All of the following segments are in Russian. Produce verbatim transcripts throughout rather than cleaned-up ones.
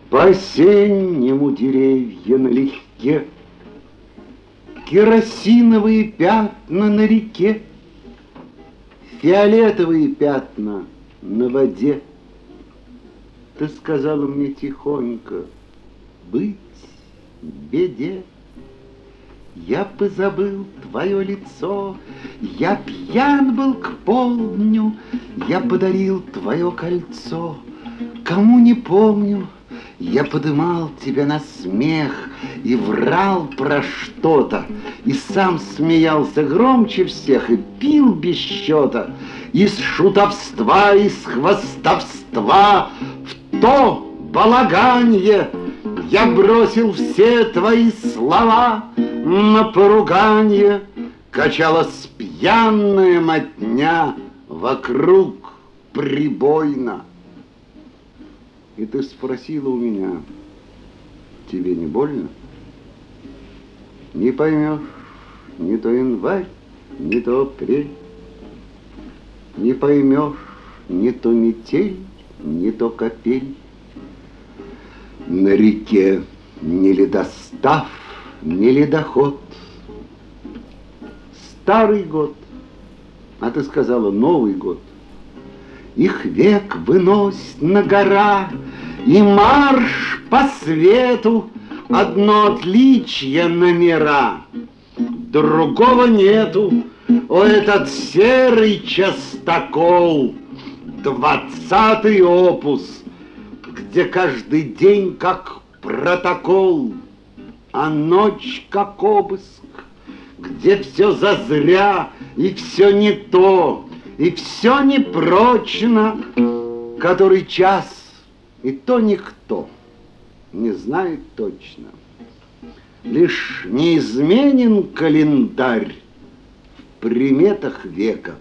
По-осеннему деревья налегке, керосиновые пятна на реке, фиолетовые пятна на воде. Ты сказала мне тихонько: быть беде. Я бы забыл твое лицо, я пьян был к полдню, я подарил твое кольцо. Кому не помню, я подымал тебя на смех и врал про что-то, и сам смеялся громче всех и пил без счета. Из шутовства, из хвастовства в то балаганье я бросил все твои слова на поруганье. Качалась пьяная мотня вокруг прибойно. И ты спросила у меня: тебе не больно? Не поймешь, не то январь, не то апрель. Не поймешь, не то метель, не то капель. На реке не ледостав, не ледоход. Старый год, а ты сказала Новый год. Их век выносит на гора, и марш по свету. Одно отличие номера, другого нету. О, этот серый частокол, двадцатый опус, где каждый день как протокол, а ночь как обыск, где все зазря и все не то, и все непрочно, который час, и то никто не знает точно. Лишь неизменен календарь в приметах века.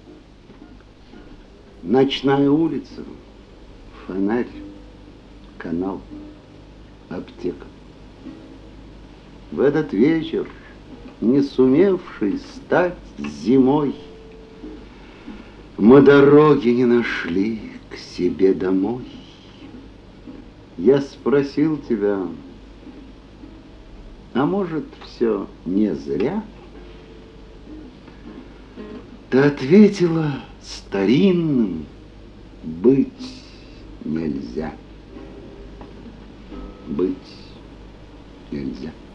Ночная улица, фонарь, канал, аптека. В этот вечер, не сумевший стать зимой, мы дороги не нашли к себе домой. Я спросил тебя: а может, все не зря? Ты ответила старинным: быть нельзя. Быть нельзя.